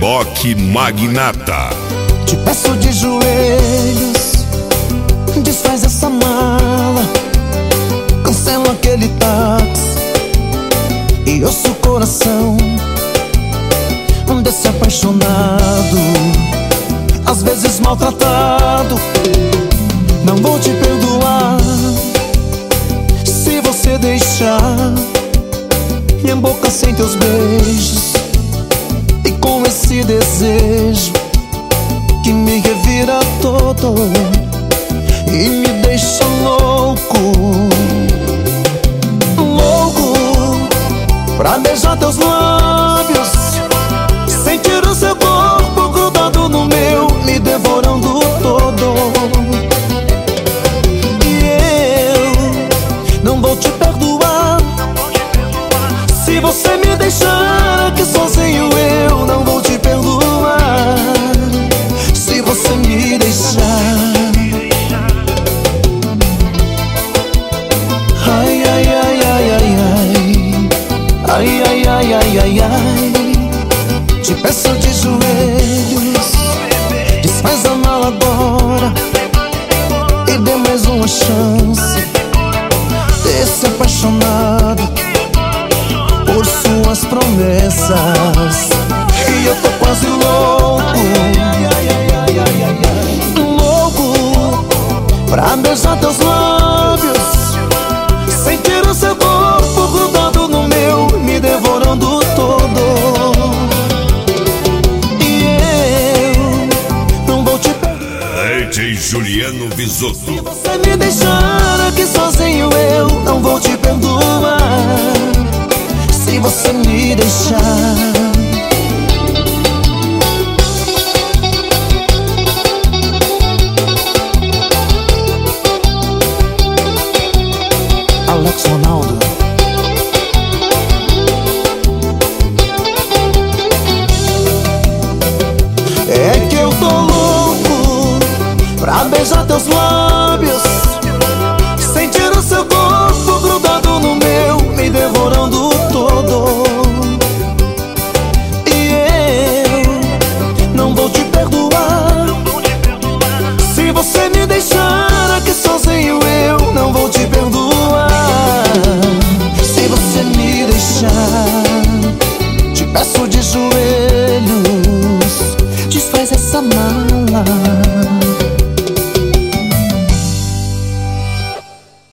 Reboque Magnata. Te peço de joelhos, desfaz essa mala, cancela aquele táxi e ouça o coração desse apaixonado, às vezes maltratado. Não vou te perdoar se você deixar minha boca sem teus beijos, e com esse desejo que me revira todo e me deixa louco, louco pra beijar teus lábios, sentir o seu corpo grudado no meu, me devorando todo. E eu não vou te perdoar se você me deixar aqui sozinho. Eu não vou te perdoar se você me deixar. Ai, ai, ai, ai, ai, ai. Ai, ai, ai, ai, ai, ai. Te peço de joelhos, desfaz a mala agora e dê mais uma chance desse apaixonado por suas promessas. E eu tô quase louco, louco pra beijar teus lábios, sentir o seu corpo grudado no meu, me devorando todo. E eu não vou te perdoar DJ Juliano Bisotto. se você me deixar aqui sozinho. Eu não vou te perdoar se você me deixar. Alex Ronaldo.